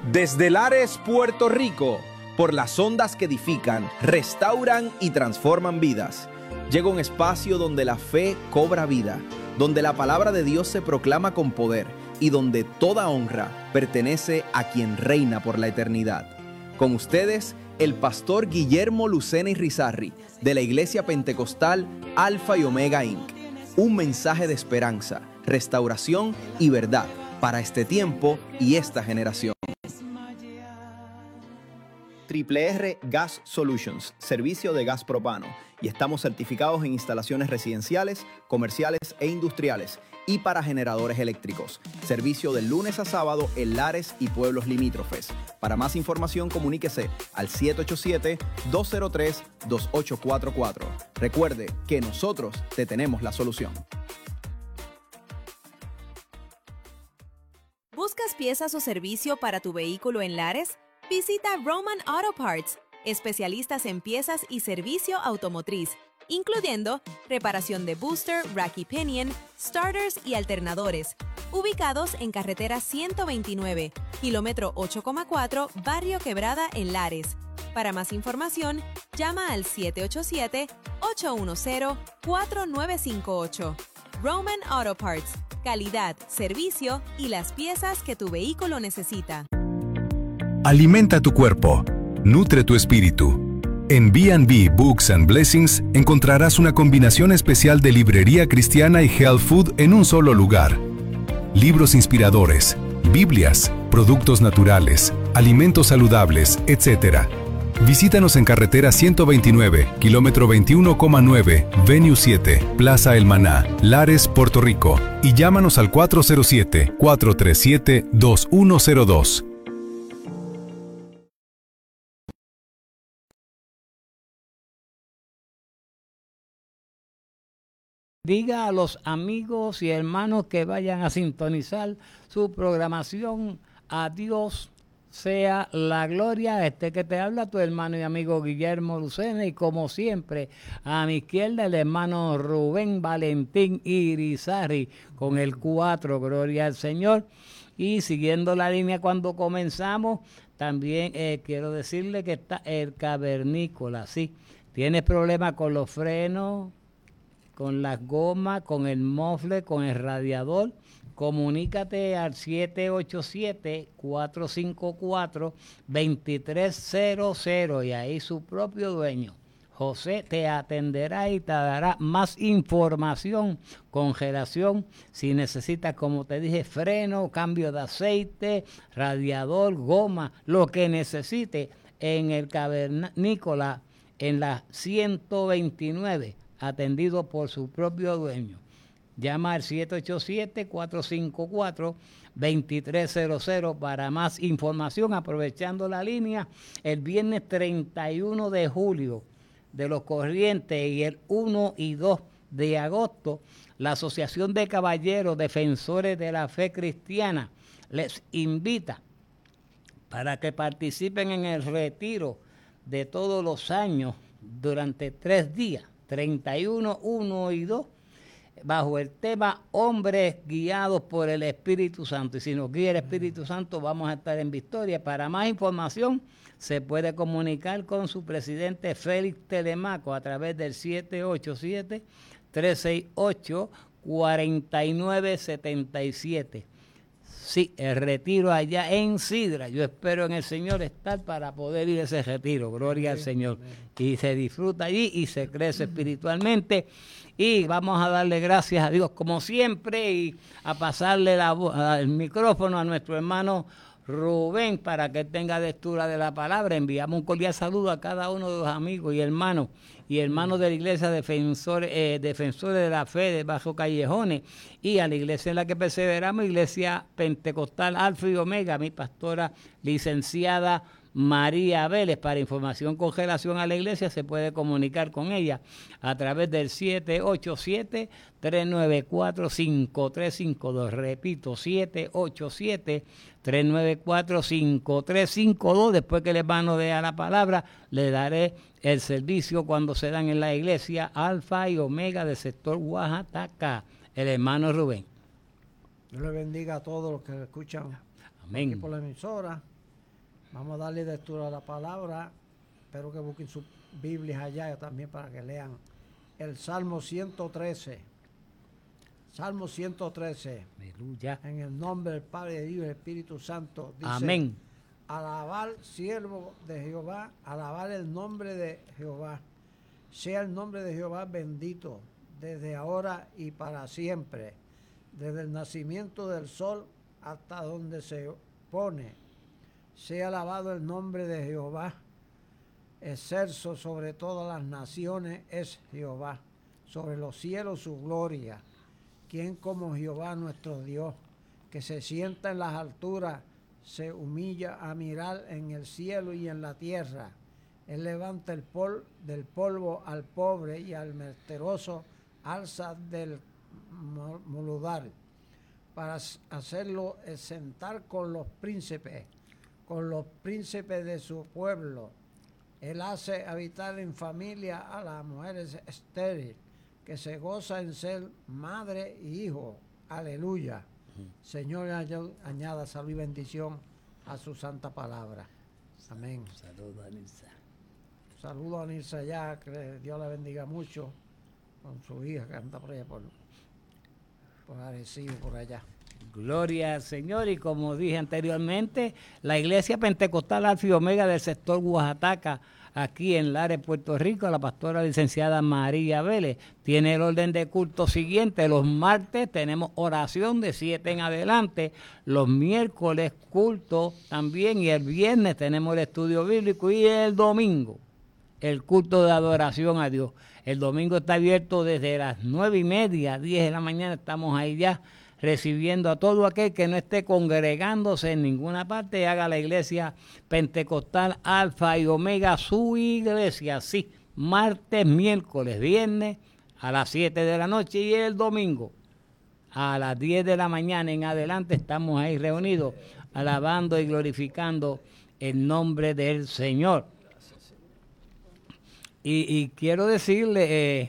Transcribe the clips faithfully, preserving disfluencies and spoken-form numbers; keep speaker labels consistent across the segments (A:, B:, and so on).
A: Desde Lares, Puerto Rico, por las ondas que edifican, restauran y transforman vidas, llega un espacio donde la fe cobra vida, donde la palabra de Dios se proclama con poder y donde toda honra pertenece a quien reina por la eternidad. Con ustedes, el pastor Guillermo Lucena Irizarry, de la Iglesia Pentecostal Alfa y Omega incorporated. Un mensaje de esperanza, restauración y verdad para este tiempo y esta generación. Triple R Gas Solutions, servicio de gas propano, y estamos certificados en instalaciones residenciales, comerciales e industriales y para generadores eléctricos. Servicio de lunes a sábado en Lares y pueblos limítrofes. Para más información, comuníquese al siete ocho siete, dos cero tres, dos ocho cuatro cuatro. Recuerde que nosotros te tenemos la solución.
B: ¿Buscas piezas o servicio para tu vehículo en Lares? Visita Roman Auto Parts, especialistas en piezas y servicio automotriz, incluyendo reparación de booster, rack y pinion, starters y alternadores, ubicados en carretera ciento veintinueve, kilómetro ocho coma cuatro, Barrio Quebrada en Lares. Para más información, llama al siete ocho siete, ocho uno cero, cuatro nueve cinco ocho. Roman Auto Parts, calidad, servicio y las piezas que tu vehículo necesita.
C: Alimenta tu cuerpo, nutre tu espíritu. En B and B Books and Blessings encontrarás una combinación especial de librería cristiana y health food en un solo lugar. Libros inspiradores, Biblias, productos naturales, alimentos saludables, etcétera. Visítanos en carretera ciento veintinueve, kilómetro veintiuno coma nueve, Venue siete, Plaza El Maná, Lares, Puerto Rico, y llámanos al cuatro cero siete, cuatro tres siete, dos uno cero dos.
D: Diga a los amigos y hermanos que vayan a sintonizar su programación. A Dios sea la gloria. Este que te habla, tu hermano y amigo Guillermo Lucena, y como siempre, a mi izquierda el hermano Rubén Valentín Irizarry con el cuatro, gloria al Señor. Y siguiendo la línea cuando comenzamos, también eh, quiero decirle que está el cavernícola, sí. Tienes problemas con los frenos, con las gomas, con el mofle, con el radiador, comunícate al siete ocho siete, cuatro cinco cuatro, dos tres cero cero y ahí su propio dueño, José, te atenderá y te dará más información, congelación, si necesitas, como te dije, freno, cambio de aceite, radiador, goma, lo que necesite en el cavernícola en la ciento veintinueve, atendido por su propio dueño. Llama al siete ocho siete, cuatro cinco cuatro, dos tres cero cero para más información, aprovechando la línea. El viernes treinta y uno de julio de los Corrientes y el uno y dos de agosto, la Asociación de Caballeros Defensores de la Fe Cristiana les invita para que participen en el retiro de todos los años durante tres días, treinta y uno, uno y dos, bajo el tema Hombres Guiados por el Espíritu Santo. Y si nos guía el Espíritu Santo, vamos a estar en victoria. Para más información, se puede comunicar con su presidente Félix Telemaco a través del siete ocho siete, tres seis ocho, cuatro nueve siete siete. Sí, el retiro allá en Sidra. Yo espero en el Señor estar para poder ir a ese retiro. Gloria al Señor. Y se disfruta allí y se crece espiritualmente. Y vamos a darle gracias a Dios como siempre y a pasarle la, el micrófono a nuestro hermano Rubén para que tenga lectura de la palabra. Enviamos un cordial saludo a cada uno de los amigos y hermanos y hermanos de la iglesia Defensores, eh, Defensores de la Fe de Bajo Callejones, y a la iglesia en la que perseveramos, Iglesia Pentecostal Alfa y Omega, mi pastora licenciada María Vélez. Para información con relación a la iglesia se puede comunicar con ella a través del siete ocho siete, tres nueve cuatro, cinco tres cinco dos. Repito, siete ocho siete, tres nueve cuatro, cinco tres cinco dos. Después que el hermano dé la palabra, le daré el servicio cuando se dan en la iglesia Alfa y Omega del sector Oaxaca. El hermano Rubén.
E: Dios le bendiga a todos los que escuchan.
D: Amén.
E: Aquí por la emisora. Vamos a darle lectura a la palabra. Espero que busquen sus Biblias allá también para que lean el Salmo ciento trece. Salmo ciento trece.
D: Aleluya.
E: En el nombre del Padre, del Hijo y del Espíritu Santo. Dice,
D: Amén.
E: alabar siervo de Jehová, alabar el nombre de Jehová. Sea el nombre de Jehová bendito desde ahora y para siempre, desde el nacimiento del sol hasta donde se pone. Sea alabado el nombre de Jehová. Excelso sobre todas las naciones es Jehová, sobre los cielos su gloria. ¿Quién como Jehová nuestro Dios, que se sienta en las alturas, se humilla a mirar en el cielo y en la tierra? Él levanta el pol del polvo al pobre y al menesteroso alza del muludar, para hacerlo sentar con los príncipes, con los príncipes de su pueblo. Él hace habitar en familia a las mujeres estériles, que se goza en ser madre y hijo. Aleluya. Uh-huh. Señor, añada salud y bendición a su santa palabra. Amén.
D: Saludos a Nilsa.
E: Saludos a Nilsa ya, que Dios la bendiga mucho con su hija que anda por allá por, por Arecibo, por allá.
D: Gloria al Señor. Y como dije anteriormente, la Iglesia Pentecostal Alfa y Omega del sector Oaxaca, aquí en Lares, Puerto Rico, la pastora licenciada María Vélez, tiene el orden de culto siguiente. Los martes tenemos oración de siete en adelante, los miércoles culto también, y el viernes tenemos el estudio bíblico, y el domingo el culto de adoración a Dios. El domingo está abierto desde las nueve y media, diez de la mañana, estamos ahí ya recibiendo a todo aquel que no esté congregándose en ninguna parte y haga la Iglesia Pentecostal Alfa y Omega su iglesia. Sí, martes, miércoles, viernes a las siete de la noche, y el domingo a las diez de la mañana en adelante estamos ahí reunidos alabando y glorificando el nombre del Señor. Y, y quiero decirle eh,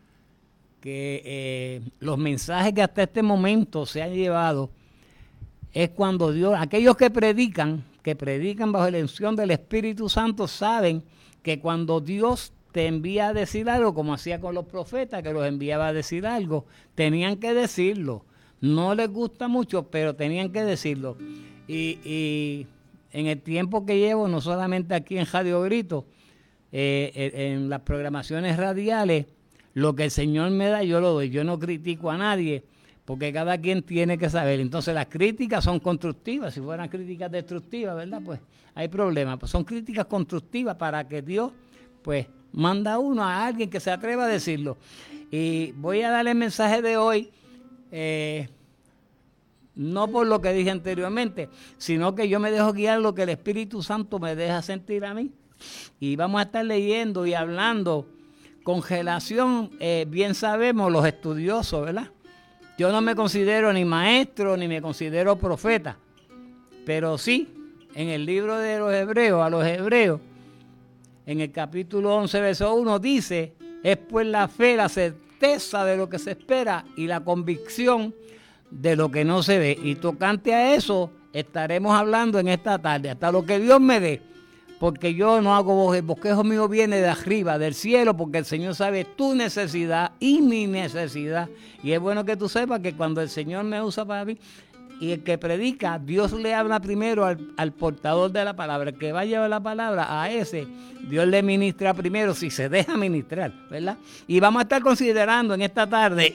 D: que eh, los mensajes que hasta este momento se han llevado es cuando Dios, aquellos que predican, que predican bajo la unción del Espíritu Santo, saben que cuando Dios te envía a decir algo, como hacía con los profetas, que los enviaba a decir algo, tenían que decirlo. No les gusta mucho, pero tenían que decirlo. Y, y en el tiempo que llevo, no solamente aquí en Radio Grito, eh, en las programaciones radiales, lo que el Señor me da, yo lo doy. Yo no critico a nadie, porque cada quien tiene que saber. Entonces las críticas son constructivas. Si fueran críticas destructivas, ¿verdad? Pues hay problemas. Pues son críticas constructivas para que Dios, pues, manda a uno a alguien que se atreva a decirlo. Y voy a darle el mensaje de hoy, eh, no por lo que dije anteriormente, sino que yo me dejo guiar lo que el Espíritu Santo me deja sentir a mí. Y vamos a estar leyendo y hablando congelación, eh, bien sabemos los estudiosos, ¿verdad? Yo no me considero ni maestro, ni me considero profeta, pero sí, en el libro de los Hebreos, a los Hebreos, en el capítulo once, verso uno, dice, es pues la fe, la certeza de lo que se espera y la convicción de lo que no se ve. Y tocante a eso, estaremos hablando en esta tarde, hasta lo que Dios me dé. Porque yo no hago bosquejo, el bosquejo mío viene de arriba, del cielo, porque el Señor sabe tu necesidad y mi necesidad. Y es bueno que tú sepas que cuando el Señor me usa para mí, y el que predica, Dios le habla primero al, al portador de la palabra. El que va a llevar la palabra, a ese, Dios le ministra primero, si se deja ministrar, ¿verdad? Y vamos a estar considerando en esta tarde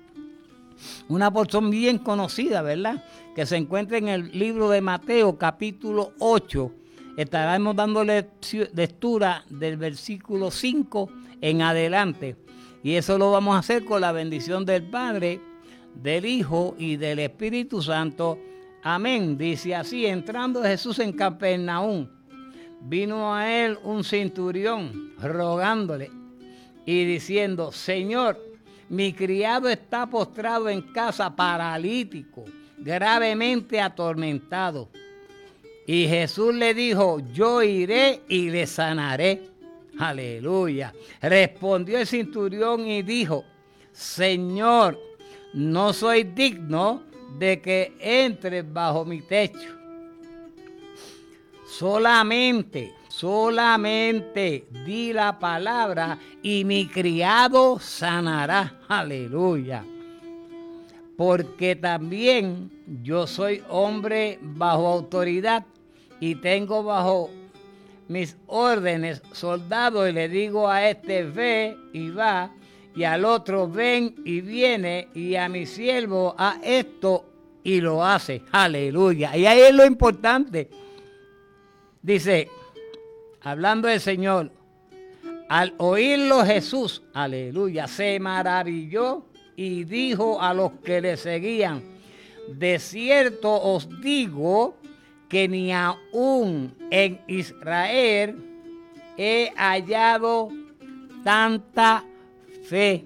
D: una porción bien conocida, ¿verdad? Que se encuentra en el libro de Mateo, capítulo ocho. Estaremos dando lectura del versículo cinco en adelante. Y eso lo vamos a hacer con la bendición del Padre, del Hijo y del Espíritu Santo. Amén. Dice así: entrando Jesús en Capernaum, vino a él un centurión rogándole y diciendo: Señor, mi criado está postrado en casa, paralítico, gravemente atormentado. Y Jesús le dijo: yo iré y le sanaré. Aleluya. Respondió el centurión y dijo: Señor, no soy digno de que entres bajo mi techo. Solamente, solamente di la palabra y mi criado sanará. Aleluya. Porque también yo soy hombre bajo autoridad y tengo bajo mis órdenes soldados y le digo a este ve y va y al otro ven y viene y a mi siervo a esto y lo hace. Aleluya. Y ahí es lo importante. Dice, hablando del Señor, al oírlo Jesús, aleluya, se maravilló y dijo a los que le seguían, de cierto os digo que ni aún en Israel he hallado tanta fe.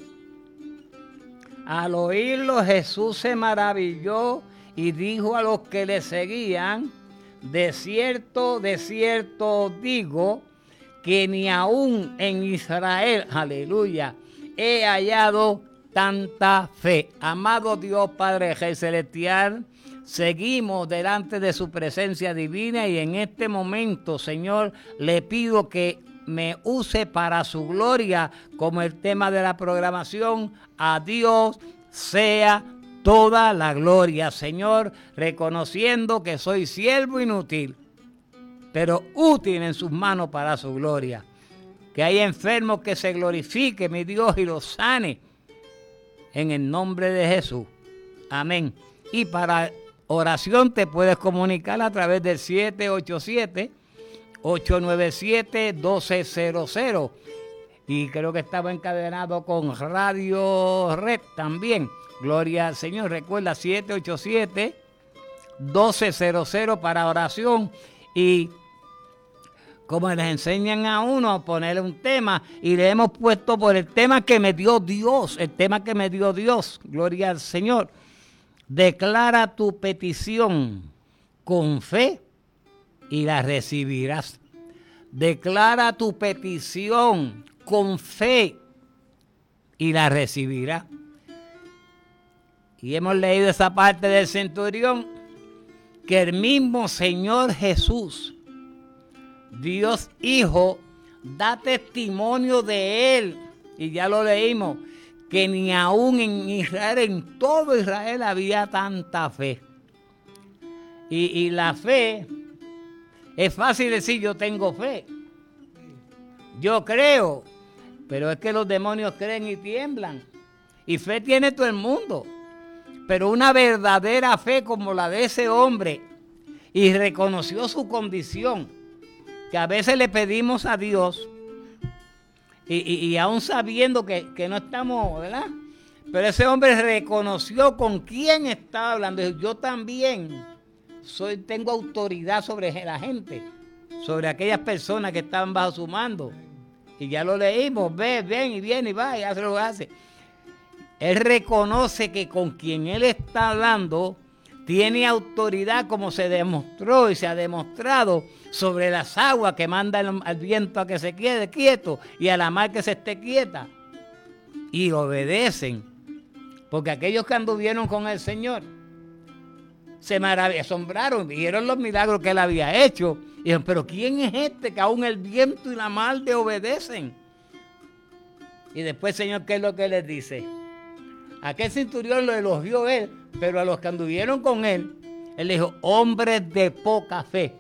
D: Al oírlo Jesús se maravilló y dijo a los que le seguían, de cierto, de cierto digo que ni aún en Israel, aleluya, he hallado tanta fe. Amado Dios Padre Celestial, seguimos delante de su presencia divina y en este momento, Señor, le pido que me use para su gloria como el tema de la programación. A Dios sea toda la gloria, Señor, reconociendo que soy siervo inútil, pero útil en sus manos para su gloria. Que hay enfermos que se glorifique, mi Dios, y los sane en el nombre de Jesús. Amén. Y para oración te puedes comunicar a través del siete ocho siete, ocho nueve siete, uno dos cero cero. Y creo que estaba encadenado con Radio Red también. Gloria al Señor. Recuerda, siete ocho siete, uno dos cero cero para oración. Y como les enseñan a uno a poner un tema, y le hemos puesto por el tema que me dio Dios, el tema que me dio Dios. Gloria al Señor. Declara tu petición con fe y la recibirás. Declara tu petición con fe y la recibirás. Y hemos leído esa parte del centurión, que el mismo Señor Jesús, Dios Hijo, da testimonio de Él. Y ya lo leímos, que ni aún en Israel, en todo Israel había tanta fe. Y, y la fe, es fácil decir yo tengo fe. Yo creo, pero es que los demonios creen y tiemblan. Y fe tiene todo el mundo. Pero una verdadera fe como la de ese hombre, y reconoció su condición, que a veces le pedimos a Dios, y, y, y aún sabiendo que, que no estamos, ¿verdad? Pero ese hombre reconoció con quién estaba hablando. Dijo, yo también soy, tengo autoridad sobre la gente, sobre aquellas personas que estaban bajo su mando. Y ya lo leímos, ve, ven y viene y va y hace lo que hace. Él reconoce que con quien él está hablando tiene autoridad, como se demostró y se ha demostrado sobre las aguas, que manda el, al viento a que se quede quieto y a la mar que se esté quieta. Y obedecen. Porque aquellos que anduvieron con el Señor se maravillaron, asombraron, vieron los milagros que él había hecho. Y dijeron, pero ¿quién es este que aún el viento y la mar le obedecen? Y después, Señor, ¿qué es lo que les dice? Aquel centurión lo elogió él, pero a los que anduvieron con él, él le dijo, hombres de poca fe,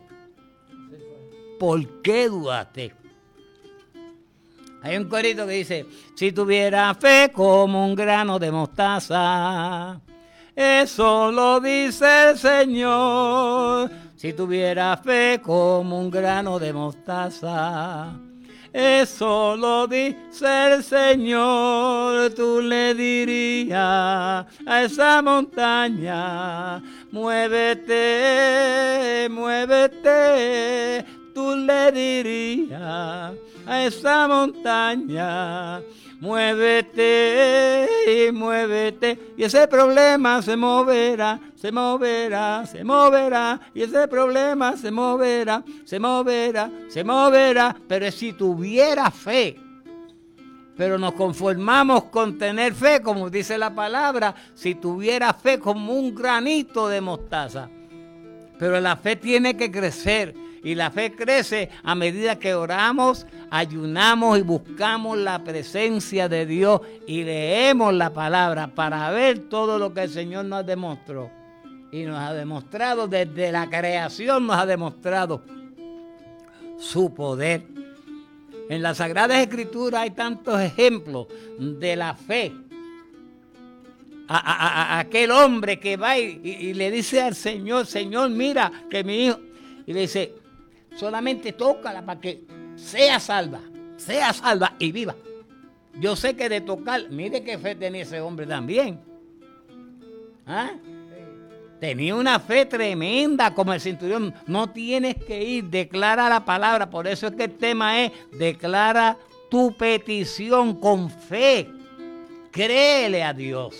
D: ¿por qué dudaste? Hay un corito que dice, si tuviera fe como un grano de mostaza, eso lo dice el Señor. Si tuviera fe como un grano de mostaza, eso lo dice el Señor. Tú le dirías a esa montaña, muévete, muévete. Tú le dirías a esa montaña, muévete y muévete. Y ese problema se moverá, se moverá, se moverá. Y ese problema se moverá, se moverá, se moverá. Pero si tuviera fe, pero nos conformamos con tener fe, como dice la palabra, si tuviera fe como un granito de mostaza. Pero la fe tiene que crecer. Y la fe crece a medida que oramos, ayunamos y buscamos la presencia de Dios y leemos la palabra para ver todo lo que el Señor nos demostró. Y nos ha demostrado desde la creación, nos ha demostrado su poder. En las Sagradas Escrituras hay tantos ejemplos de la fe. A, a, a, a aquel hombre que va y, y, y le dice al Señor, Señor, mira que mi hijo, y le dice, solamente tócala para que sea salva, sea salva y viva. Yo sé que de tocar, mire qué fe tenía ese hombre también. ¿Ah? Tenía una fe tremenda como el centurión. No tienes que ir, declara la palabra. Por eso es que el tema es, declara tu petición con fe. Créele a Dios.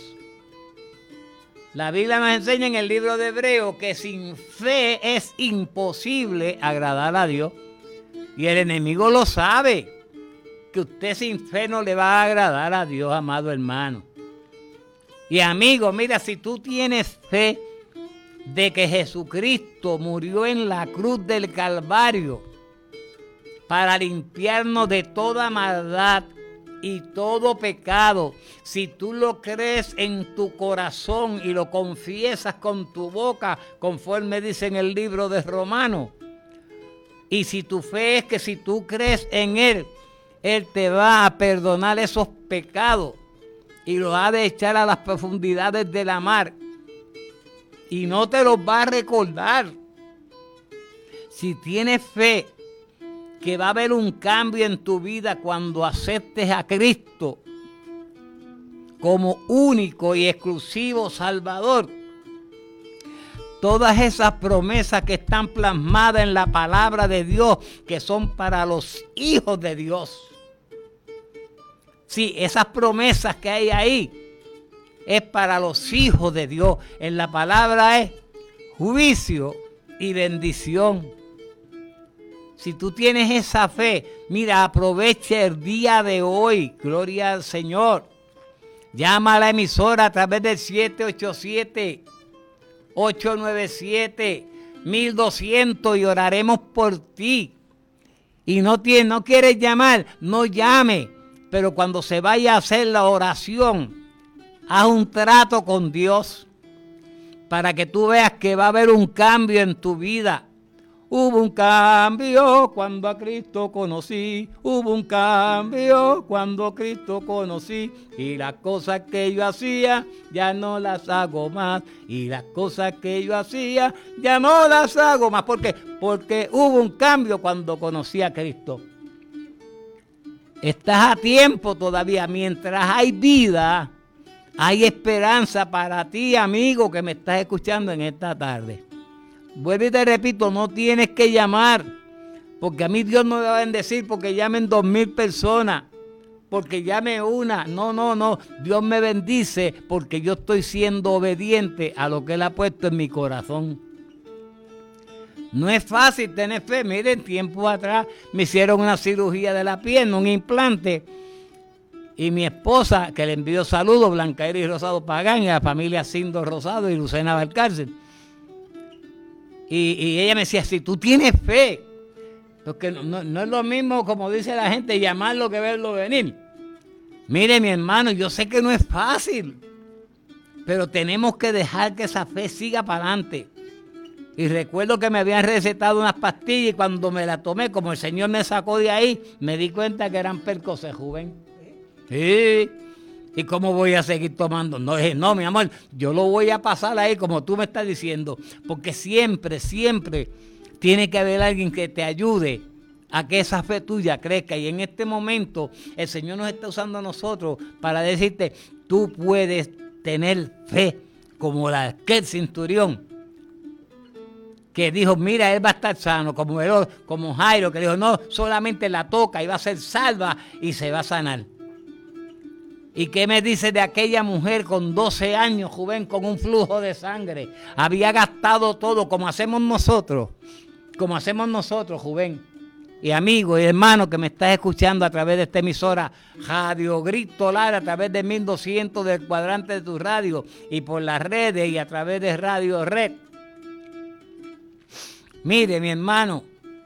D: La Biblia nos enseña en el libro de Hebreos que sin fe es imposible agradar a Dios. Y el enemigo lo sabe, que usted sin fe no le va a agradar a Dios, amado hermano. Y amigo, mira, si tú tienes fe de que Jesucristo murió en la cruz del Calvario para limpiarnos de toda maldad y todo pecado, si tú lo crees en tu corazón y lo confiesas con tu boca, conforme dice en el libro de Romanos, y si tu fe es que si tú crees en Él, Él te va a perdonar esos pecados y los ha de echar a las profundidades de la mar y no te los va a recordar. Si tienes fe que va a haber un cambio en tu vida cuando aceptes a Cristo como único y exclusivo Salvador, todas esas promesas que están plasmadas en la palabra de Dios, que son para los hijos de Dios. Sí, esas promesas que hay ahí es para los hijos de Dios. En la palabra es juicio y bendición. Si tú tienes esa fe, mira, aprovecha el día de hoy. Gloria al Señor. Llama a la emisora a través del siete ocho siete, ocho nueve siete, mil doscientos y oraremos por ti. Y no, tienes, no quieres llamar, no llame. Pero cuando se vaya a hacer la oración, haz un trato con Dios para que tú veas que va a haber un cambio en tu vida. Hubo un cambio cuando a Cristo conocí, hubo un cambio cuando a Cristo conocí, y las cosas que yo hacía ya no las hago más, y las cosas que yo hacía ya no las hago más. ¿Por qué? Porque hubo un cambio cuando conocí a Cristo. Estás a tiempo todavía, mientras hay vida, hay esperanza para ti, amigo, que me estás escuchando en esta tarde. Vuelvo y te repito, no tienes que llamar, porque a mí Dios no me va a bendecir porque llamen dos mil personas, porque llame una. No, no, no. Dios me bendice porque yo estoy siendo obediente a lo que Él ha puesto en mi corazón. No es fácil tener fe. Miren, tiempo atrás me hicieron una cirugía de la pierna, un implante. Y mi esposa, que le envío saludos, Blanca Iris Rosado Pagán, y a la familia Cindo Rosado y Lucena Valcárcel. Y, y ella me decía, si tú tienes fe, porque no, no, no es lo mismo, como dice la gente, llamarlo que verlo venir. Mire, mi hermano, yo sé que no es fácil, pero tenemos que dejar que esa fe siga para adelante. Y recuerdo que me habían recetado unas pastillas y cuando me las tomé, como el Señor me sacó de ahí, me di cuenta que eran Percocet, joven. Sí. ¿Y cómo voy a seguir tomando? No, no, mi amor, yo lo voy a pasar ahí como tú me estás diciendo, porque siempre, siempre tiene que haber alguien que te ayude a que esa fe tuya crezca. Y en este momento el Señor nos está usando a nosotros para decirte, tú puedes tener fe como la aquel centurión que dijo, mira, él va a estar sano, como, el, como Jairo, que dijo, no, solamente la toca y va a ser salva y se va a sanar. ¿Y qué me dice de aquella mujer con doce años, joven, con un flujo de sangre? Había gastado todo como hacemos nosotros, como hacemos nosotros, joven. Y amigo y hermano que me estás escuchando a través de esta emisora, Radio Grito Lara, a través de mil doscientos del cuadrante de tu radio y por las redes y a través de Radio Red. Mire, mi hermano,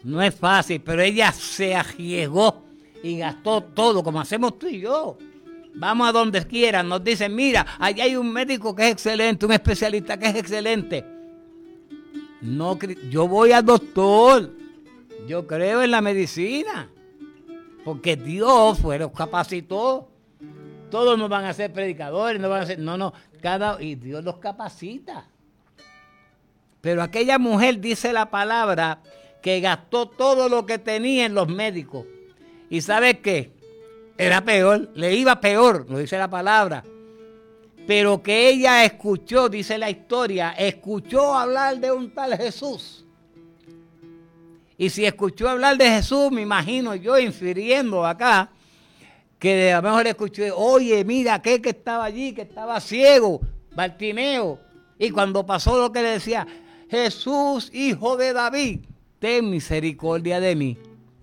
D: No es fácil, pero ella se arriesgó y gastó todo, como hacemos tú y yo. Vamos a donde quieran, nos dicen, mira, allá hay un médico que es excelente, un especialista que es excelente. No, yo voy al doctor, yo creo en la medicina, porque Dios fue, los capacitó. Todos no van a ser predicadores, no van a ser, no, no, cada, y Dios los capacita. Pero aquella mujer, dice la palabra, que gastó todo lo que tenía en los médicos. ¿Y sabes qué? Era peor, le iba peor, lo dice la palabra. Pero que ella escuchó, dice la historia, escuchó hablar de un tal Jesús. Y si escuchó hablar de Jesús, me imagino yo infiriendo acá, que a lo mejor escuché, oye, mira, aquel que estaba allí, que estaba ciego, Bartimeo. Y cuando pasó lo que le decía, Jesús, hijo de David, ten misericordia de mí.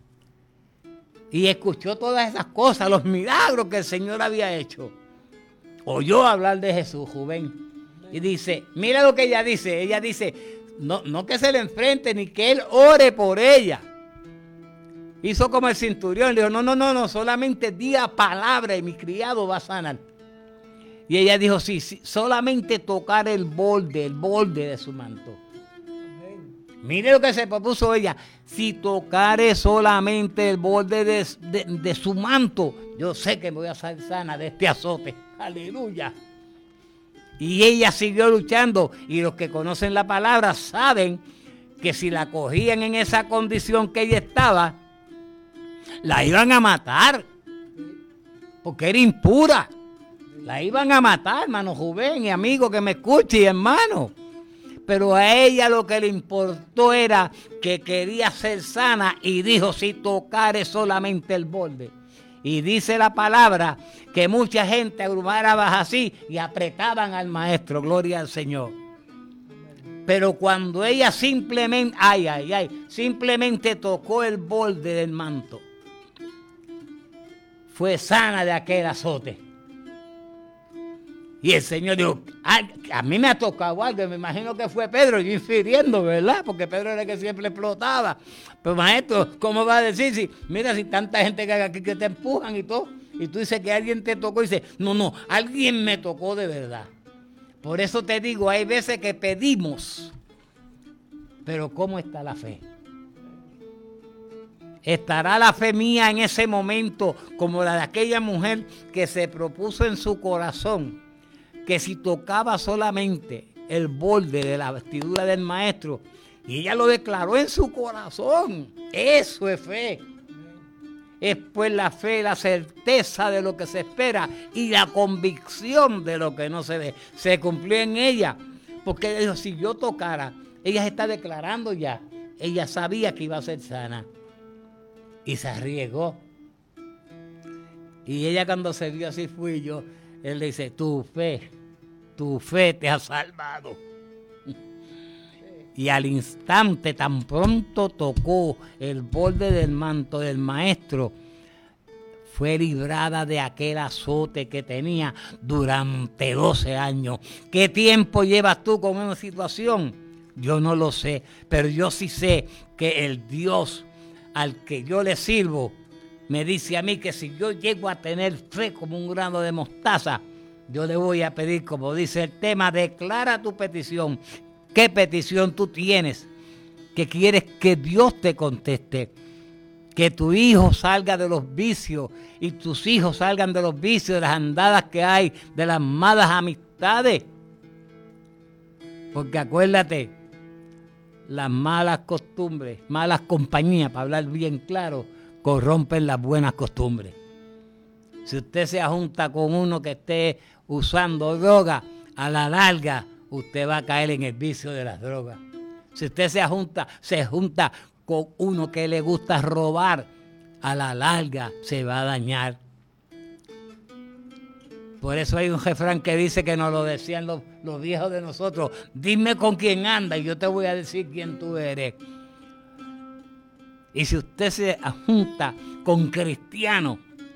D: Y escuchó todas esas cosas, los milagros que el Señor había hecho. Oyó hablar de Jesús, Rubén. Y dice, mira lo que ella dice. Ella dice, no, no que se le enfrente ni que él ore por ella. Hizo como el centurión. Le dijo, no, no, no, no, solamente diga palabra y mi criado va a sanar. Y ella dijo, sí, sí, solamente tocar el borde, el borde de su manto. Mire lo que se propuso ella. Si tocare solamente el borde de, de, de su manto, yo sé que me voy a salir sana de este azote. Aleluya. Y ella siguió luchando. Y los que conocen la palabra saben que si la cogían en esa condición que ella estaba, la iban a matar. Porque era impura. La iban a matar, hermano Rubén y amigo que me escuche y hermano. Pero a ella lo que le importó era que quería ser sana y dijo, si tocare solamente el borde. Y dice la palabra que mucha gente agrumaba así y apretaban al maestro, gloria al Señor. Pero cuando ella simplemente, ay, ay, ay, simplemente tocó el borde del manto, fue sana de aquel azote. Y el Señor dijo, a, a mí me ha tocado algo, me imagino que fue Pedro, yo infiriendo, ¿verdad? Porque Pedro era el que siempre explotaba. Pero maestro, ¿cómo va a decir si, mira, si tanta gente que hay aquí que te empujan y todo, y tú dices que alguien te tocó y dices, no, no, alguien me tocó de verdad. Por eso te digo, hay veces que pedimos, pero ¿cómo está la fe? ¿Estará la fe mía en ese momento como la de aquella mujer que se propuso en su corazón que si tocaba solamente el borde de la vestidura del maestro, y ella lo declaró en su corazón? Eso es fe. Es pues la fe, la certeza de lo que se espera y la convicción de lo que no se ve. Se cumplió en ella, porque dijo, si yo tocara, ella se está declarando ya, ella sabía que iba a ser sana y se arriesgó. Y ella cuando se vio así fui yo, él le dice, tu fe, tu fe te ha salvado. Y al instante, tan pronto tocó el borde del manto del maestro, fue librada de aquel azote que tenía durante doce años. ¿Qué tiempo llevas tú con una situación? Yo no lo sé, pero yo sí sé que el Dios al que yo le sirvo me dice a mí que si yo llego a tener fe como un grano de mostaza, yo le voy a pedir, como dice el tema, declara tu petición. ¿Qué petición tú tienes que quieres que Dios te conteste? Que tu hijo salga de los vicios y tus hijos salgan de los vicios, de las andadas que hay, de las malas amistades. Porque acuérdate, las malas costumbres, malas compañías, para hablar bien claro, corrompen las buenas costumbres. Si usted se junta con uno que esté usando droga, a la larga usted va a caer en el vicio de las drogas. Si usted se junta, se junta con uno que le gusta robar, a la larga se va a dañar. Por eso hay un refrán que dice, que nos lo decían los, los viejos de nosotros, dime con quién anda y yo te voy a decir quién tú eres. Y si usted se junta con cristianos,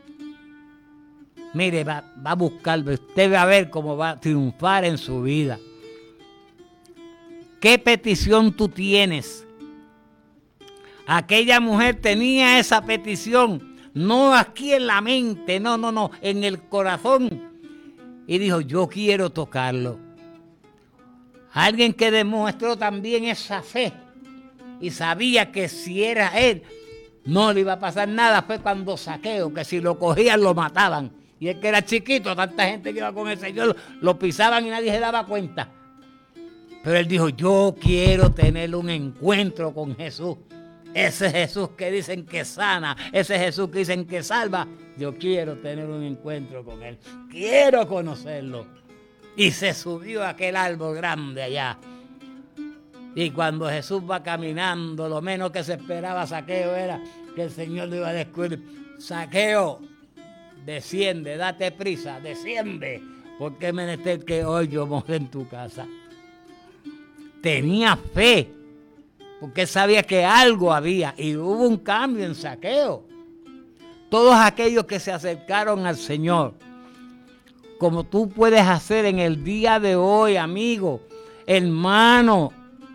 D: mire, va, va a buscar, usted va a ver cómo va a triunfar en su vida. ¿Qué petición tú tienes? Aquella mujer tenía esa petición, no aquí en la mente, no, no, no, en el corazón. Y dijo, yo quiero tocarlo. Alguien que demostró también esa fe y sabía que si era él, no le iba a pasar nada, fue cuando Zaqueo, que si lo cogían lo mataban. Y él que era chiquito, tanta gente que iba con el Señor, lo pisaban y nadie se daba cuenta. Pero él dijo, yo quiero tener un encuentro con Jesús. Ese Jesús que dicen que sana, ese Jesús que dicen que salva, yo quiero tener un encuentro con él. Quiero conocerlo. Y se subió a aquel árbol grande allá. Y cuando Jesús va caminando, lo menos que se esperaba Zaqueo era que el Señor lo iba a descubrir. Zaqueo, desciende, date prisa, desciende, porque es menester que hoy yo more en tu casa. Tenía fe, porque sabía que algo había, y hubo un cambio en Zaqueo. Todos aquellos que se acercaron al Señor, como tú puedes hacer en el día de hoy, amigo, hermano,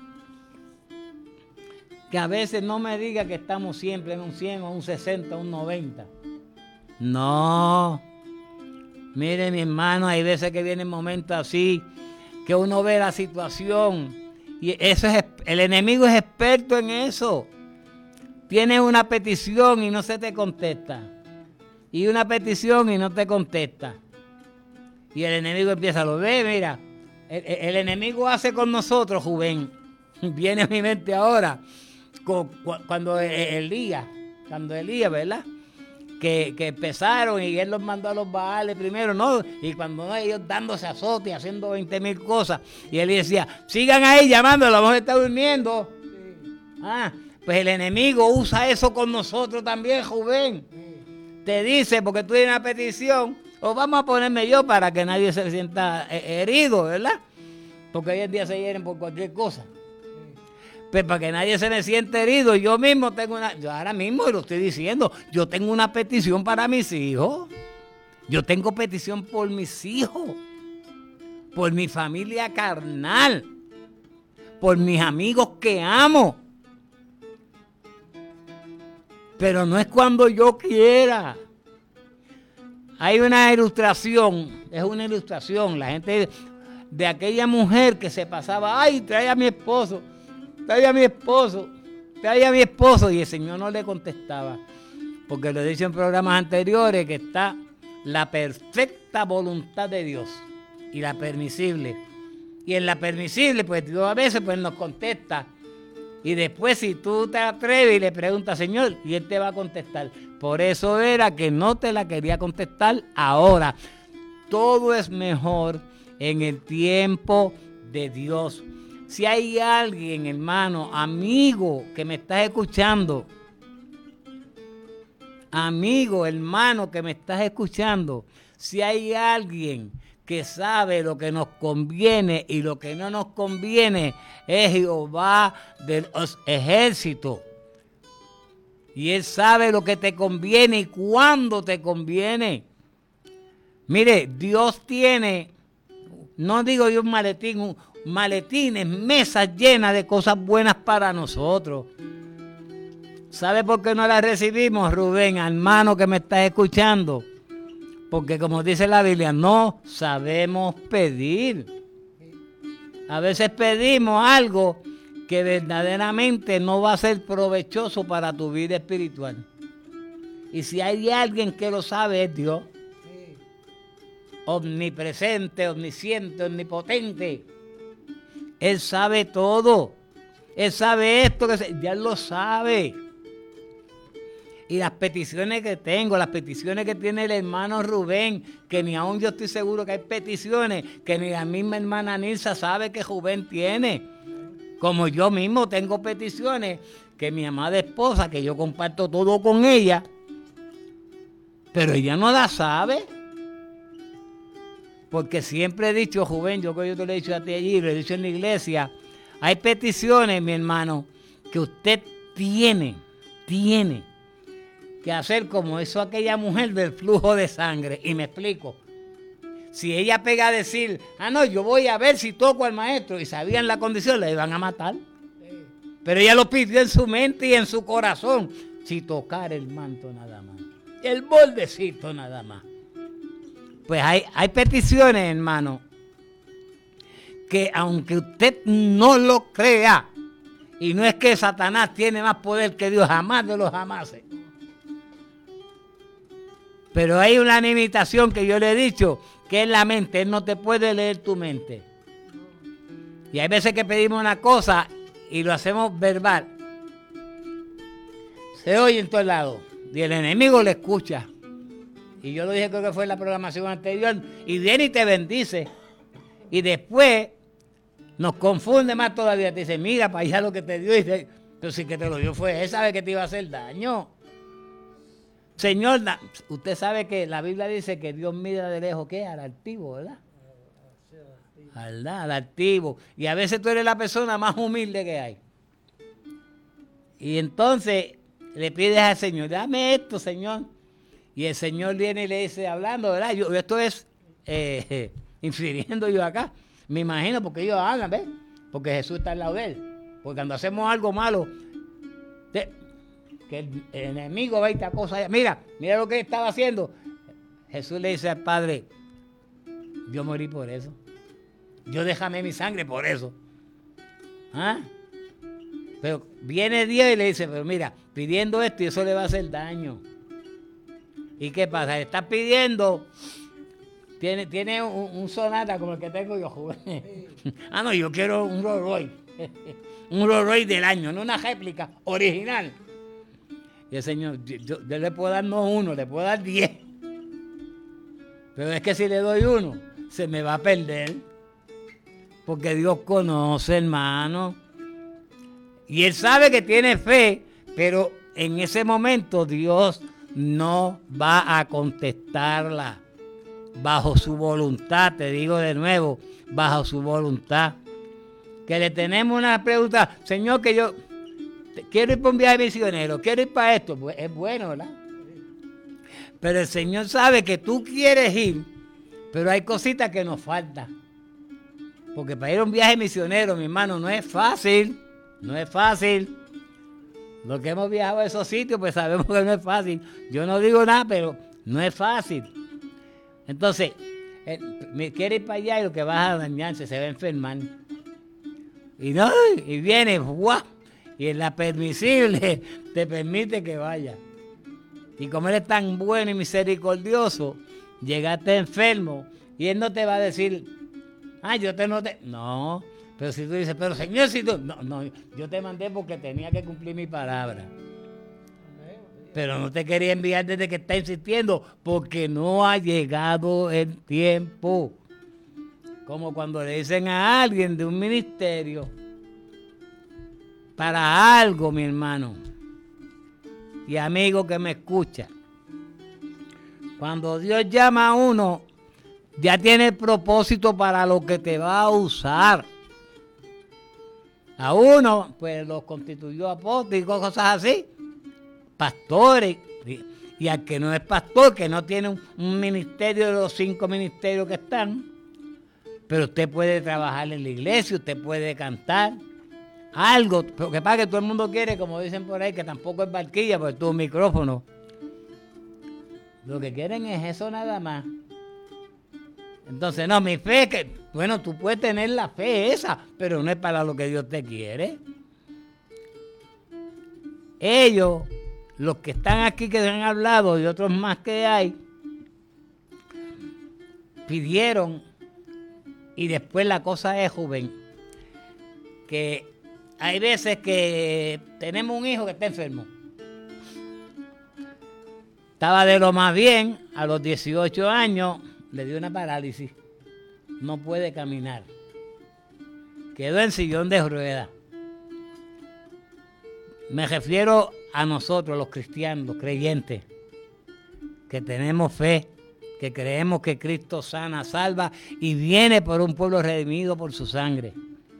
D: que a veces no me diga que estamos siempre en un cien, o un sesenta, un noventa. No. Mire, mi hermano, hay veces que vienen momentos así, que uno ve la situación, y eso es, el enemigo es experto en eso. Tienes una petición y no se te contesta. Y una petición y no te contesta. Y el enemigo empieza, lo ve, mira, el, el enemigo hace con nosotros, Juven, viene a mi mente ahora, cuando Elías, cuando Elías, ¿verdad? Que, que empezaron y él los mandó a los Baales primero, ¿no? Y cuando no, ellos dándose azote, haciendo veinte mil cosas, y él decía, sigan ahí llamando, la mujer está durmiendo. Sí. Ah, pues el enemigo usa eso con nosotros también, Juven. Sí. Te dice, porque tú tienes una petición, o vamos a ponerme yo para que nadie se sienta herido, ¿verdad? Porque hoy en día se hieren por cualquier cosa. Pues para que nadie se me sienta herido, yo mismo tengo una, yo ahora mismo lo estoy diciendo, yo tengo una petición para mis hijos. Yo tengo petición por mis hijos, por mi familia carnal, por mis amigos que amo. Pero no es cuando yo quiera. Hay una ilustración, es una ilustración, la gente de aquella mujer que se pasaba, ay, trae a mi esposo. Trae a mi esposo, trae a mi esposo, y el Señor no le contestaba, porque lo he dicho en programas anteriores que está la perfecta voluntad de Dios y la permisible, y en la permisible pues Dios a veces pues nos contesta, y después si tú te atreves y le preguntas, Señor, y Él te va a contestar. Por eso era que no te la quería contestar ahora. Todo es mejor en el tiempo de Dios. Si hay alguien, hermano, amigo, que me estás escuchando, amigo, hermano, que me estás escuchando, si hay alguien que sabe lo que nos conviene y lo que no nos conviene, es Jehová de los ejércitos. Y Él sabe lo que te conviene y cuándo te conviene. Mire, Dios tiene, no digo yo un maletín, un maletines, mesas llenas de cosas buenas para nosotros. ¿Sabe por qué no las recibimos, Rubén, hermano que me estás escuchando? Porque como dice la Biblia, no sabemos pedir. A veces pedimos algo que verdaderamente no va a ser provechoso para tu vida espiritual. Y si hay alguien que lo sabe, es Dios. Omnipresente, omnisciente, omnipotente. Él sabe todo. Él sabe esto, que se, ya Él lo sabe. Y las peticiones que tengo, las peticiones que tiene el hermano Rubén, que ni aún yo estoy seguro que hay peticiones que ni la misma hermana Nilsa sabe que Rubén tiene. Como yo mismo tengo peticiones que mi amada esposa, que yo comparto todo con ella, pero ella no las sabe. Porque siempre he dicho, Rubén, yo que yo te lo he dicho a ti allí, lo he dicho en la iglesia, hay peticiones, mi hermano, que usted tiene, tiene que hacer como hizo aquella mujer del flujo de sangre. Y me explico. Si ella pega a decir, ah, no, yo voy a ver si toco al maestro, y sabían la condición, la iban a matar. Pero ella lo pidió en su mente y en su corazón. Si tocar el manto nada más. El bordecito nada más. Pues hay, hay peticiones, hermano, que aunque usted no lo crea, y no es que Satanás tiene más poder que Dios, jamás de los jamases. Pero hay una limitación que yo le he dicho, que es la mente. Él no te puede leer tu mente. Y hay veces que pedimos una cosa y lo hacemos verbal. Se oye en todos lados. Y el enemigo le escucha. Y yo lo dije, creo que fue en la programación anterior. Y viene y te bendice. Y después nos confunde más todavía. Te dice, mira para allá lo que te dio. Y dice, pero si que te lo dio fue él, sabe que te iba a hacer daño. Señor, usted sabe que la Biblia dice que Dios mira de lejos, ¿qué? Al altivo, ¿verdad? ¿Verdad? Al altivo. Y a veces tú eres la persona más humilde que hay. Y entonces le pides al Señor, dame esto, Señor. Y el Señor viene y le dice, hablando, ¿verdad? Yo, esto es eh, infiriendo yo acá. Me imagino porque ellos hablan, ¿ves? Porque Jesús está al lado de él. Porque cuando hacemos algo malo, te, que el, el enemigo ve esta cosa. Mira, mira lo que estaba haciendo. Jesús le dice al Padre, yo morí por eso. Yo déjame mi sangre por eso. ¿Ah? Pero viene Dios y le dice, pero mira, pidiendo esto y eso le va a hacer daño. ¿Y qué pasa? Estás pidiendo, tiene, tiene un, un Sonata como el que tengo yo, joven. Ah, no, yo quiero un Rolls Royce. Un Rolls Royce del año, no una réplica original. Y el Señor, yo, yo le puedo dar no uno, le puedo dar diez. Pero es que si le doy uno, se me va a perder. Porque Dios conoce, hermano. Y Él sabe que tiene fe, pero en ese momento Dios no va a contestarla. Bajo su voluntad, te digo de nuevo, bajo su voluntad. Que le tenemos una pregunta, Señor, que yo quiero ir para un viaje misionero, quiero ir para esto. Pues es bueno, ¿verdad? Pero el Señor sabe que tú quieres ir, pero hay cositas que nos faltan. Porque para ir a un viaje misionero, mi hermano, no es fácil. No es fácil. Los que hemos viajado a esos sitios, pues sabemos que no es fácil. Yo no digo nada, pero no es fácil. Entonces, eh, me quiere ir para allá y lo que vas a dañarse, se va a enfermar. Y no, y viene, ¡guau! Y en la permisible te permite que vaya. Y como Él es tan bueno y misericordioso, llegaste enfermo y Él no te va a decir, ah, yo te noté. No, pero si tú dices, pero Señor, si tú... No, no, yo te mandé porque tenía que cumplir mi palabra. Pero no te quería enviar desde que está insistiendo, porque no ha llegado el tiempo. Como cuando le dicen a alguien de un ministerio, para algo, mi hermano, y amigo que me escucha, cuando Dios llama a uno, ya tiene el propósito para lo que te va a usar. A uno, pues los constituyó apóstoles y cosas así, pastores. Y, y al que no es pastor, que no tiene un, un ministerio de los cinco ministerios que están, pero usted puede trabajar en la iglesia, usted puede cantar, algo. Pero que pasa que todo el mundo quiere, como dicen por ahí, que tampoco es barquilla, porque tu micrófono. Lo que quieren es eso nada más. Entonces, no, mi fe es que, bueno, tú puedes tener la fe esa, pero no es para lo que Dios te quiere. Ellos, los que están aquí que han hablado y otros más que hay, pidieron, y después la cosa es, joven, que hay veces que tenemos un hijo que está enfermo. Estaba de lo más bien, a los dieciocho años, le dio una parálisis, no puede caminar, quedó en sillón de ruedas. Me refiero a nosotros, los cristianos, los creyentes, que tenemos fe, que creemos que Cristo sana, salva y viene por un pueblo redimido por su sangre.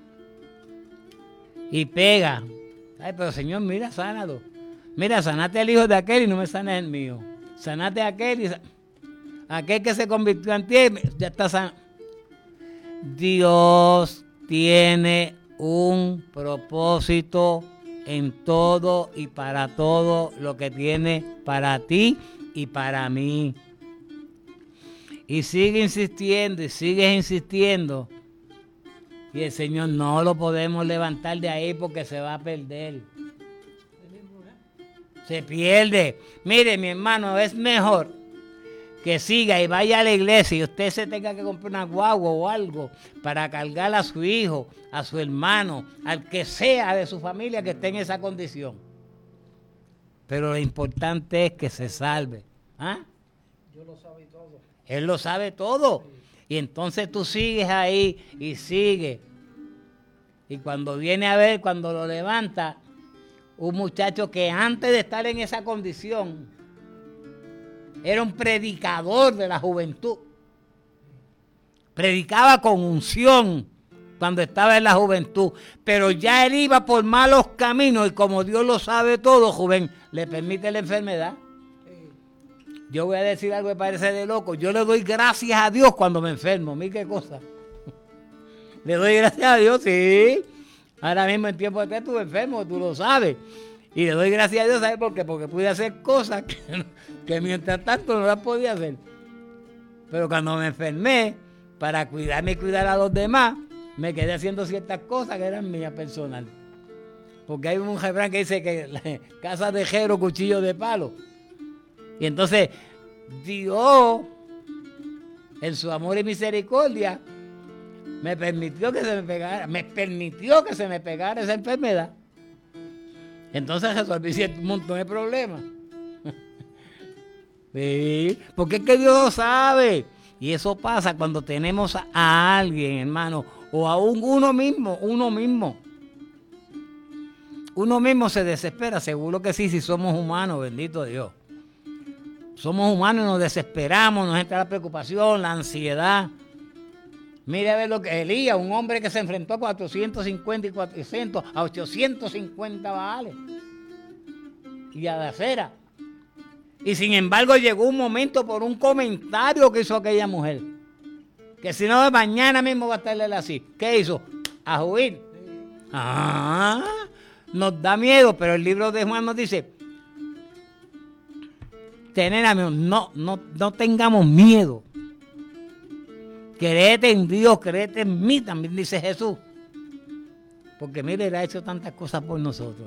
D: Y pega, ay, pero Señor, mira, sánalo. Mira, sanate al hijo de aquel y no me sanes el mío. Sanate a aquel y san... aquel que se convirtió en ti, ya está sano. Dios tiene un propósito en todo y para todo lo que tiene para ti y para mí. Y sigue insistiendo y sigue insistiendo. Y el Señor no lo podemos levantar de ahí porque se va a perder. Se pierde. Mire, mi hermano, es mejor que siga y vaya a la iglesia y usted se tenga que comprar una guagua o algo para cargar a su hijo, a su hermano, al que sea de su familia que esté en esa condición. Pero lo importante es que se salve. ¿Ah?
E: Yo lo sabe todo.
D: Él lo sabe todo. Y entonces tú sigues ahí y sigues. Y cuando viene a ver, cuando lo levanta, un muchacho que antes de estar en esa condición era un predicador de la juventud. Predicaba con unción cuando estaba en la juventud. Pero ya él iba por malos caminos y como Dios lo sabe todo, joven, le permite la enfermedad. Yo voy a decir algo que parece de loco. Yo le doy gracias a Dios cuando me enfermo. Mira qué cosa. Le doy gracias a Dios, sí. Ahora mismo en tiempo de que estuve enfermo, tú lo sabes. Y le doy gracias a Dios, ¿sabes por qué? Porque pude hacer cosas que, que mientras tanto no las podía hacer. Pero cuando me enfermé, para cuidarme y cuidar a los demás, me quedé haciendo ciertas cosas que eran mías personales. Porque hay un refrán que dice que casa de jero, cuchillo de palo. Y entonces Dios, en su amor y misericordia, me permitió que se me pegara, me permitió que se me pegara esa enfermedad. Entonces resolví un montón de problemas. Sí, porque es que Dios lo sabe. Y eso pasa cuando tenemos a alguien, hermano, o a un, uno mismo, uno mismo. Uno mismo se desespera, seguro que sí, si somos humanos, bendito Dios. Somos humanos y nos desesperamos, nos entra la preocupación, la ansiedad. Mire a ver lo que Elías, un hombre que se enfrentó a cuatrocientos cincuenta y cuatrocientos, a ochocientos cincuenta baales y a la cera. Y sin embargo llegó un momento por un comentario que hizo aquella mujer, que si no mañana mismo va a estarle así. ¿Qué hizo? A huir. Ah, nos da miedo, pero el libro de Juan nos dice, tener amigos, no, no, no tengamos miedo. Créete en Dios, créete en mí, también dice Jesús. Porque mire, Él ha hecho tantas cosas por nosotros.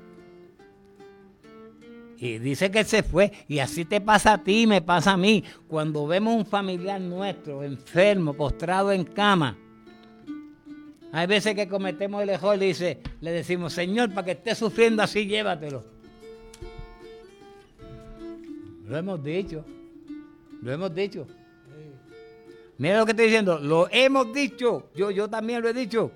D: Y dice que Él se fue. Y así te pasa a ti, me pasa a mí. Cuando vemos un familiar nuestro enfermo, postrado en cama, hay veces que cometemos el error y dice, le decimos, Señor, para que esté sufriendo así, llévatelo. Lo hemos dicho. Lo hemos dicho. Mira lo que estoy diciendo, lo hemos dicho, yo, yo también lo he dicho.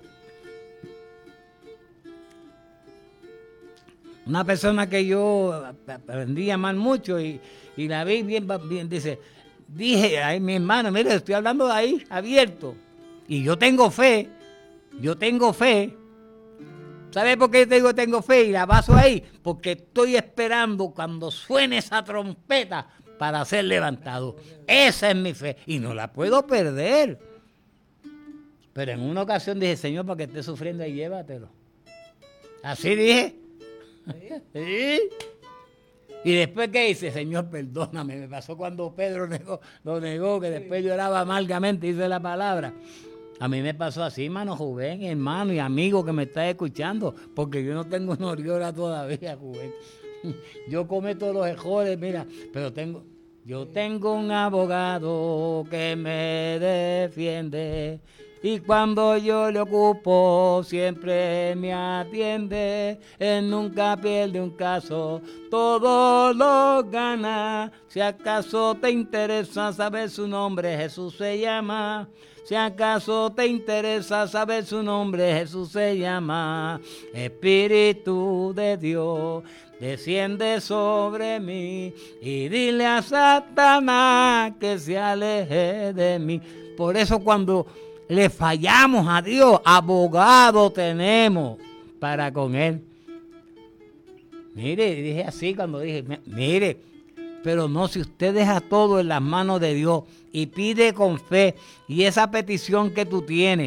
D: Una persona que yo aprendí a amar mucho y, y la vi bien, bien, dice, dije, ay, mi hermano, mire, estoy hablando de ahí, abierto. Y yo tengo fe, yo tengo fe. ¿Sabe por qué te digo tengo fe? Y la baso ahí, porque estoy esperando cuando suene esa trompeta para ser levantado. Esa es mi fe y no la puedo perder. Pero en una ocasión dije, Señor, para que esté sufriendo ahí, llévatelo. Así dije. ¿Sí? Y después, ¿qué hice? Señor, perdóname. Me pasó cuando Pedro negó, lo negó, que después lloraba amargamente, dice la palabra. A mí me pasó así, hermano Juven, hermano y amigo que me está escuchando, porque yo no tengo una oriola todavía, Juven. Yo cometo los errores, mira, pero tengo, yo tengo un abogado que me defiende y cuando yo le ocupo siempre me atiende. Él nunca pierde un caso, todo lo gana. Si acaso te interesa saber su nombre, Jesús se llama. Si acaso te interesa saber su nombre, Jesús se llama. Espíritu de Dios, desciende sobre mí y dile a Satanás que se aleje de mí. Por eso cuando le fallamos a Dios, abogado tenemos para con Él. Mire, dije así cuando dije, mire, pero no, si usted deja todo en las manos de Dios y pide con fe, y esa petición que tú tienes,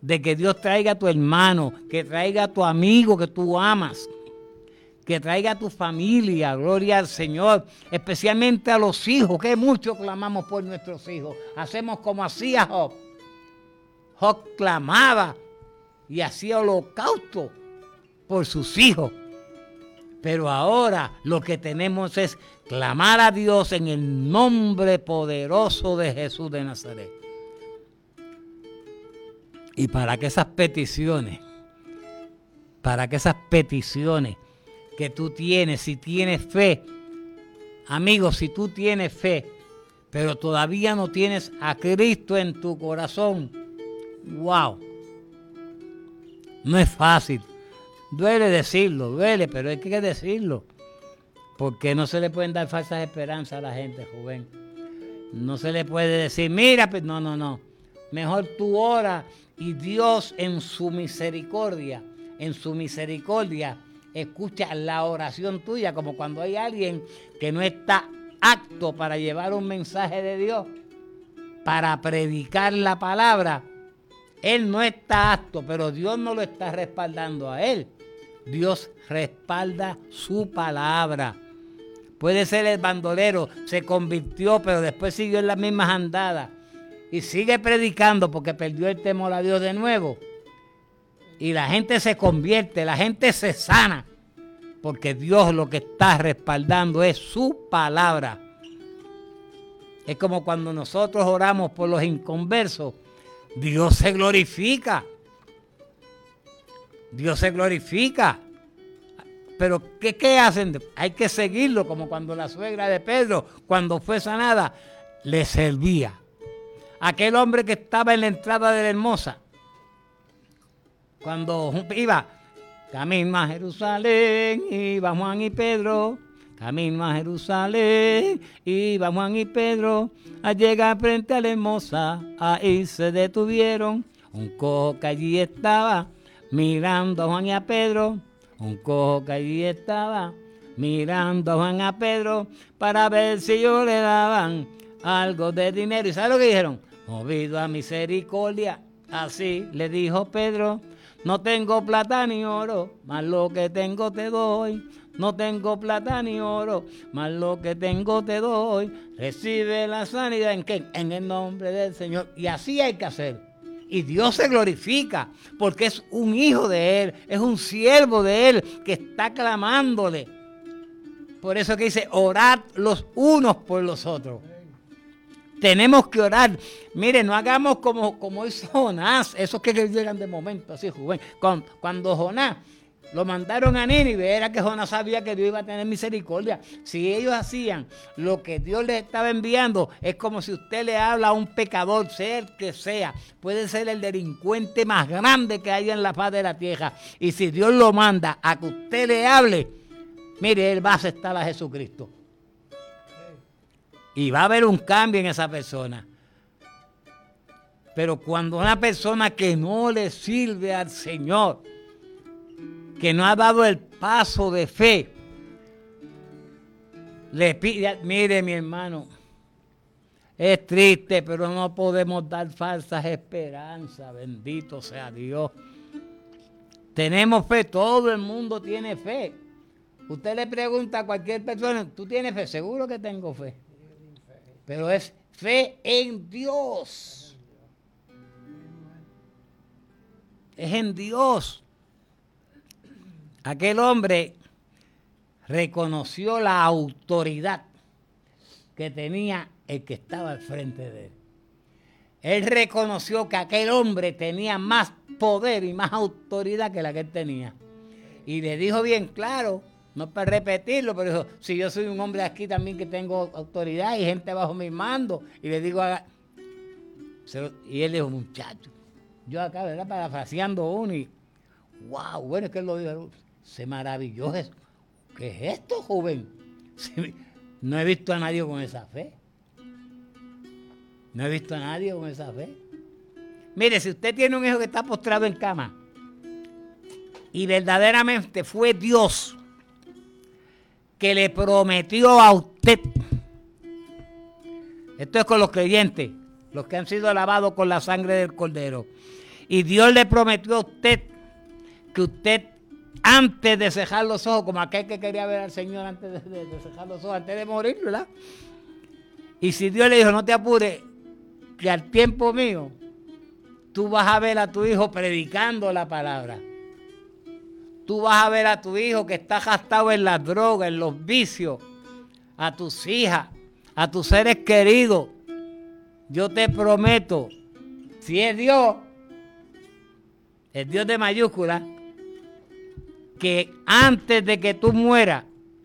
D: de que Dios traiga a tu hermano, que traiga a tu amigo que tú amas, que traiga a tu familia, gloria al Señor, especialmente a los hijos, que mucho clamamos por nuestros hijos. Hacemos como hacía Job. Job clamaba y hacía holocausto por sus hijos. Pero ahora lo que tenemos es clamar a Dios en el nombre poderoso de Jesús de Nazaret. Y para que esas peticiones, para que esas peticiones que tú tienes, si tienes fe, amigos, si tú tienes fe, pero todavía no tienes a Cristo en tu corazón, wow, no es fácil. Duele decirlo, duele, pero hay que decirlo. Porque no se le pueden dar falsas esperanzas a la gente, joven. No se le puede decir, mira, pues no, no, no. Mejor tú ora y Dios en su misericordia, en su misericordia, escucha la oración tuya, como cuando hay alguien que no está apto para llevar un mensaje de Dios, para predicar la palabra. Él no está apto, pero Dios no lo está respaldando a él. Dios respalda su palabra. Puede ser el bandolero, se convirtió, pero después siguió en las mismas andadas. Y sigue predicando porque perdió el temor a Dios de nuevo. Y la gente se convierte, la gente se sana. Porque Dios lo que está respaldando es su palabra. Es como cuando nosotros oramos por los inconversos. Dios se glorifica. Dios se glorifica. Pero ¿qué, qué hacen? Hay que seguirlo, como cuando la suegra de Pedro, cuando fue sanada, le servía. Aquel hombre que estaba en la entrada de la Hermosa, cuando iba camino a Jerusalén, iba Juan y Pedro, camino a Jerusalén, iba Juan y Pedro, al llegar frente a la Hermosa, ahí se detuvieron, un cojo que allí estaba, mirando a Juan y a Pedro, un cojo que allí estaba, mirando a Juan y a Pedro, para ver si ellos le daban algo de dinero. ¿Y sabe lo que dijeron? Movido a misericordia, así le dijo Pedro, no tengo plata ni oro, mas lo que tengo te doy. No tengo plata ni oro, mas lo que tengo te doy. Recibe la sanidad en qué? En el nombre del Señor. Y así hay que hacer. Y Dios se glorifica porque es un hijo de Él, es un siervo de Él que está clamándole. Por eso que dice, orad los unos por los otros. Tenemos que orar. Mire, no hagamos como, como hizo Jonás, esos que llegan de momento, así, joven. Cuando, cuando Jonás lo mandaron a Nínive, era que Jonás sabía que Dios iba a tener misericordia. Si ellos hacían lo que Dios les estaba enviando, es como si usted le habla a un pecador, sea el que sea, puede ser el delincuente más grande que haya en la faz de la tierra. Y si Dios lo manda a que usted le hable, mire, él va a aceptar a Jesucristo. Y va a haber un cambio en esa persona. Pero cuando una persona que no le sirve al Señor, que no ha dado el paso de fe, le pide, mire mi hermano, es triste, pero no podemos dar falsas esperanzas, bendito sea Dios. Tenemos fe, todo el mundo tiene fe. Usted le pregunta a cualquier persona, ¿tú tienes fe? Seguro que tengo fe. Pero es fe en Dios. Es en Dios. Aquel hombre reconoció la autoridad que tenía el que estaba al frente de él. Él reconoció que aquel hombre tenía más poder y más autoridad que la que él tenía. Y le dijo bien claro, no para repetirlo, pero dijo, si yo soy un hombre aquí también que tengo autoridad y gente bajo mi mando, y le digo, a... y él dijo, muchacho, yo acá, ¿verdad? Parafraseando uno y, wow, bueno, es que él lo dijo, se maravilló eso. ¿Qué es esto, joven? No he visto a nadie con esa fe. No he visto a nadie con esa fe. Mire, si usted tiene un hijo que está postrado en cama y verdaderamente fue Dios que le prometió a usted, esto es con los creyentes, los que han sido lavados con la sangre del Cordero, y Dios le prometió a usted que usted, antes de cejar los ojos, como aquel que quería ver al Señor antes de, de, de cejar los ojos, antes de morir, ¿verdad? Y si Dios le dijo, no te apures, que al tiempo mío, tú vas a ver a tu hijo predicando la palabra. Tú vas a ver a tu hijo que está gastado en las drogas, en los vicios, a tus hijas, a tus seres queridos. Yo te prometo, si es Dios, el Dios de mayúscula, que antes de que tú mueras,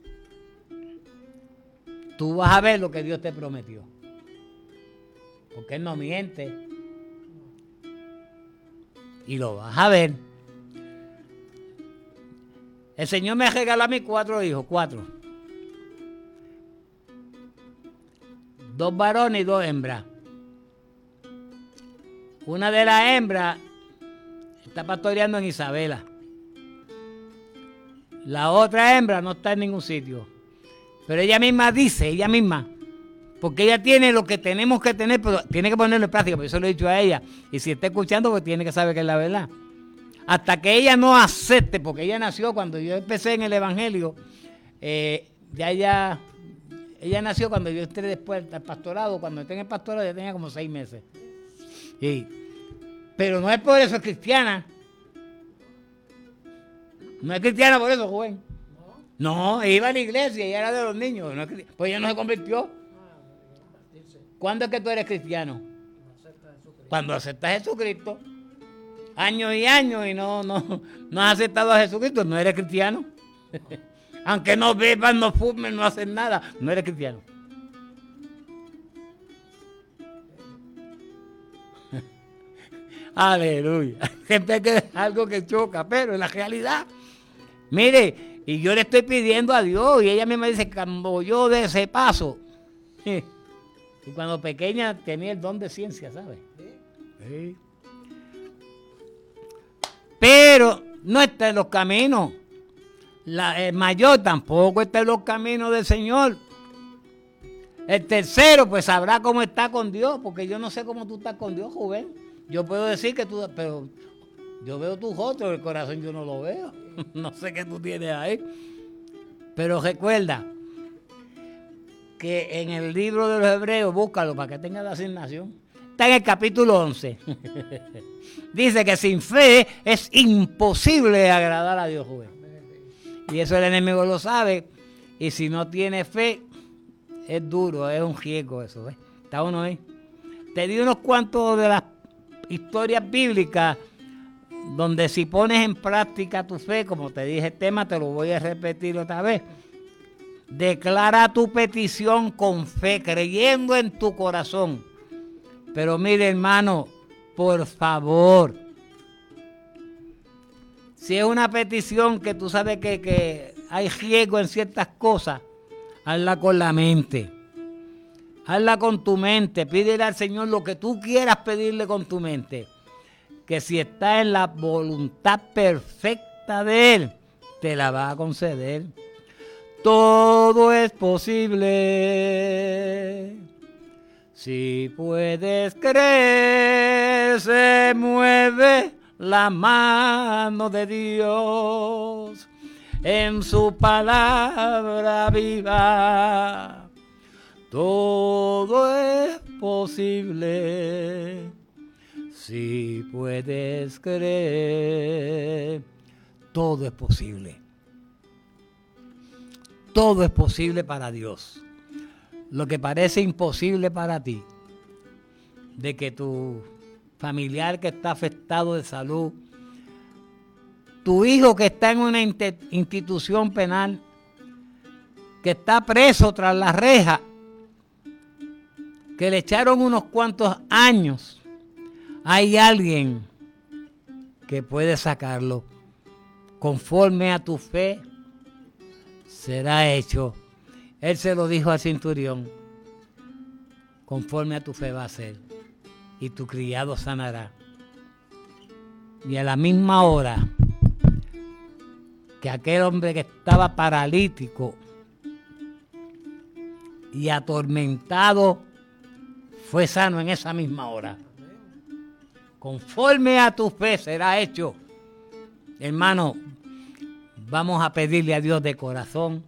D: tú vas a ver lo que Dios te prometió. Porque Él no miente. Y lo vas a ver. El Señor me regaló a mí cuatro hijos, cuatro. Dos varones y dos hembras. Una de las hembras está pastoreando en Isabela. La otra hembra no está en ningún sitio. Pero ella misma dice, ella misma, porque ella tiene lo que tenemos que tener, pero tiene que ponerlo en práctica, por eso lo he dicho a ella. Y si está escuchando, pues tiene que saber que es la verdad. Hasta que ella no acepte, porque ella nació cuando yo empecé en el Evangelio, eh, ya ella, ella nació cuando yo entré después al pastorado, cuando entré en el pastorado ya tenía como seis meses. Sí. Pero no es por eso es cristiana. No es cristiana por eso, joven. No, iba a la iglesia y era de los niños. No es, pues ella no se convirtió. ¿Cuándo es que tú eres cristiano? Cuando aceptas a Jesucristo. Años y años y no, no, no has aceptado a Jesucristo, no eres cristiano. Aunque no beban, no fumen, no hacen nada, no eres cristiano. Aleluya. Siempre que es algo que choca, pero en la realidad, mire, y yo le estoy pidiendo a Dios, y ella misma dice, cuando yo de ese paso, y cuando pequeña tenía el don de ciencia, ¿sabes? Sí. Pero no está en los caminos. La, el mayor tampoco está en los caminos del Señor. El tercero, pues sabrá cómo está con Dios, porque yo no sé cómo tú estás con Dios, joven. Yo puedo decir que tú, pero yo veo tus otros, el corazón yo no lo veo. No sé qué tú tienes ahí. Pero recuerda que en el libro de los Hebreos, búscalo para que tenga la asignación. Está en el capítulo once. Dice que sin fe es imposible agradar a Dios, joven. Y eso el enemigo lo sabe. Y si no tiene fe, es duro, es un riesgo eso. ¿Ves? Está uno ahí. Te di unos cuantos de las historias bíblicas donde si pones en práctica tu fe, como te dije el tema, te lo voy a repetir otra vez. Declara tu petición con fe, creyendo en tu corazón. Pero mire, hermano, por favor, si es una petición que tú sabes que, que hay riesgo en ciertas cosas, hazla con la mente. Hazla con tu mente. Pídele al Señor lo que tú quieras pedirle con tu mente. Que si está en la voluntad perfecta de Él, te la va a conceder. Todo es posible. Si puedes creer, se mueve la mano de Dios en su palabra viva. Todo es posible. Si puedes creer, todo es posible. Todo es posible para Dios. Lo que parece imposible para ti, de que tu familiar que está afectado de salud, tu hijo que está en una institución penal, que está preso tras la reja, que le echaron unos cuantos años, hay alguien que puede sacarlo. Conforme a tu fe, será hecho. Él se lo dijo al centurión. Conforme a tu fe va a ser. Y tu criado sanará. Y a la misma hora que aquel hombre que estaba paralítico y atormentado fue sano en esa misma hora. conforme a tu fe será hecho. Hermano, vamos a pedirle a Dios de corazón,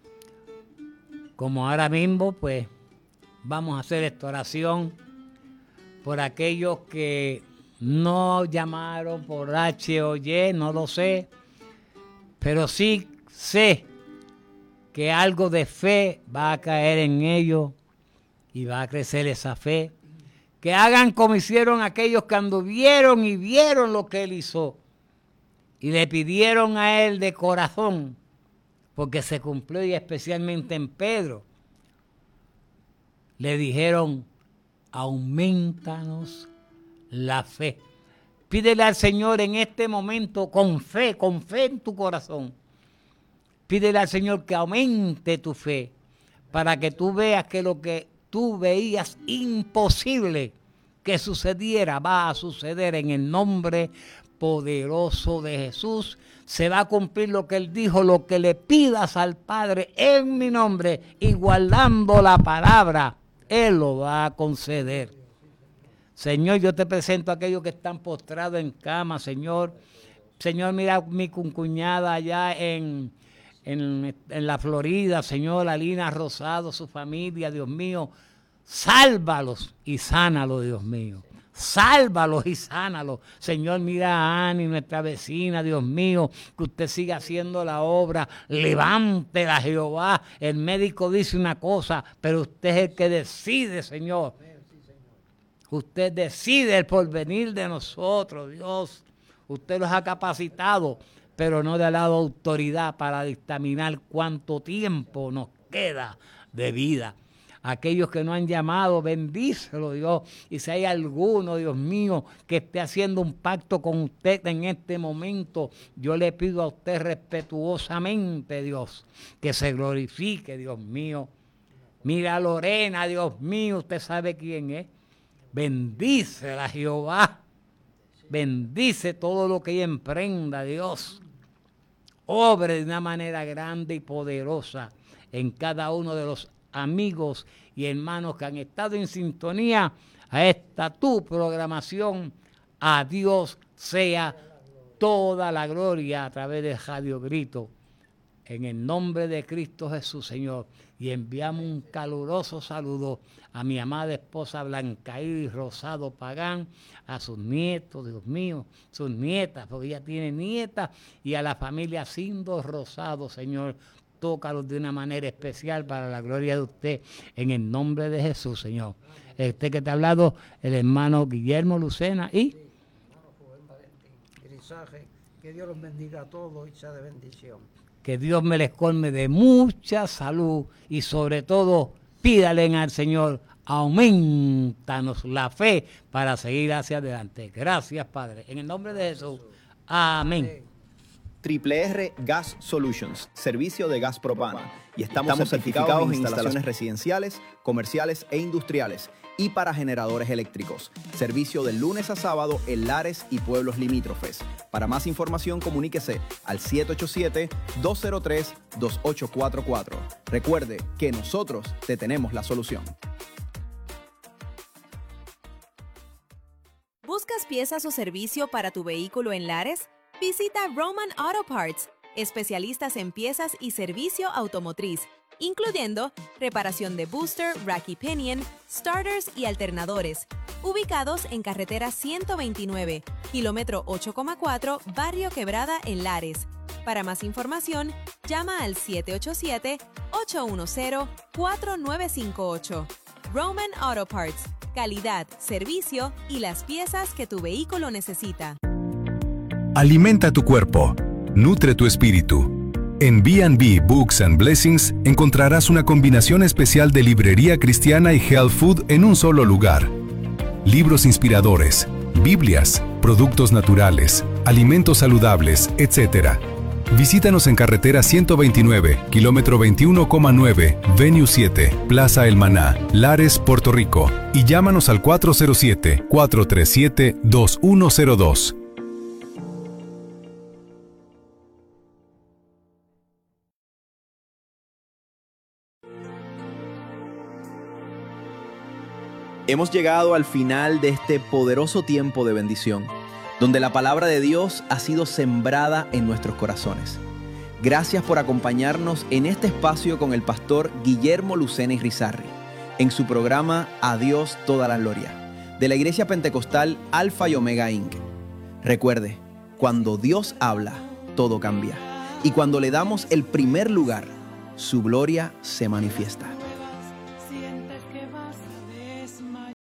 D: como ahora mismo, pues vamos a hacer esta oración por aquellos que no llamaron por H o Y, no lo sé, pero sí sé que algo de fe va a caer en ellos y va a crecer esa fe. Que hagan como hicieron aquellos que anduvieron y vieron lo que Él hizo y le pidieron a Él de corazón, porque se cumplió, y especialmente en Pedro. Le dijeron, aumentanos la fe. Pídele al Señor en este momento con fe, con fe en tu corazón. Pídele al Señor que aumente tu fe para que tú veas que lo que tú veías imposible que sucediera va a suceder en el nombre poderoso de Jesús. Se va a cumplir lo que Él dijo, lo que le pidas al Padre en mi nombre y guardando la palabra, Él lo va a conceder. Señor, yo te presento a aquellos que están postrados en cama, Señor. Señor, mira mi cuñada allá en, en, en la Florida, Señor, Alina Rosado, su familia, Dios mío. Sálvalos y sánalos, Dios mío. Sálvalos y sánalos. Señor, mira a Ani, nuestra vecina, Dios mío, que usted siga haciendo la obra. Levántela, Jehová. El médico dice una cosa, pero usted es el que decide, Señor. Usted decide el porvenir de nosotros, Dios. Usted los ha capacitado, pero no le ha dado autoridad para dictaminar cuánto tiempo nos queda de vida. Aquellos que no han llamado, bendícelo, Dios. Y si hay alguno, Dios mío, que esté haciendo un pacto con usted en este momento, yo le pido a usted respetuosamente, Dios, que se glorifique, Dios mío. Mira a Lorena, Dios mío, usted sabe quién es. Bendícela, Jehová. Bendice todo lo que ella emprenda, Dios. Obre de una manera grande y poderosa en cada uno de los amigos y hermanos que han estado en sintonía a esta tu programación. A Dios sea toda la gloria a través de Radio Grito. En el nombre de Cristo Jesús, Señor. Y enviamos un caluroso saludo a mi amada esposa Blanca Iris Rosado Pagán, a sus nietos, Dios mío, sus nietas, porque ella tiene nietas, y a la familia Sindo Rosado, Señor. Tócalos de una manera especial para la gloria de usted, en el nombre de Jesús, Señor. Este que te ha hablado, el hermano Guillermo Lucena y...
E: Sí, hermano Rubén Valentín, Grisaje, que Dios los bendiga a todos y sea de bendición.
D: Que Dios me les colme de mucha salud y sobre todo pídale al Señor, aumentanos la fe para seguir hacia adelante. Gracias, Padre. En el nombre de Jesús. Amén.
A: Triple R Gas Solutions, servicio de gas propano. Y estamos, estamos certificados en instalaciones residenciales, comerciales e industriales y para generadores eléctricos. Servicio de lunes a sábado en Lares y pueblos limítrofes. Para más información, comuníquese al siete ocho siete, dos cero tres, dos ocho cuatro cuatro. Recuerde que nosotros te tenemos la solución.
B: ¿Buscas piezas o servicio para tu vehículo en Lares? Visita Roman Auto Parts, especialistas en piezas y servicio automotriz, incluyendo reparación de booster, rack y pinion, starters y alternadores, ubicados en carretera ciento veintinueve, kilómetro ocho coma cuatro, Barrio Quebrada en Lares. Para más información, llama al siete ocho siete, ocho uno cero, cuatro nueve cinco ocho. Roman Auto Parts, calidad, servicio y las piezas que tu vehículo necesita.
C: Alimenta tu cuerpo, nutre tu espíritu. En B and B Books and Blessings encontrarás una combinación especial de librería cristiana y health food en un solo lugar. Libros inspiradores, Biblias, productos naturales, alimentos saludables, etcétera. Visítanos en carretera ciento veintinueve, kilómetro veintiuno coma nueve, Venue siete, Plaza El Maná, Lares, Puerto Rico. Y llámanos al cuatro cero siete, cuatro tres siete, dos uno cero dos.
A: Hemos llegado al final de este poderoso tiempo de bendición, donde la palabra de Dios ha sido sembrada en nuestros corazones. Gracias por acompañarnos en este espacio con el pastor Guillermo Lucena Irizarry, en su programa A Dios toda la gloria, de la Iglesia Pentecostal Alfa y Omega incorporated. Recuerde, cuando Dios habla, todo cambia. Y cuando le damos el primer lugar, su gloria se manifiesta.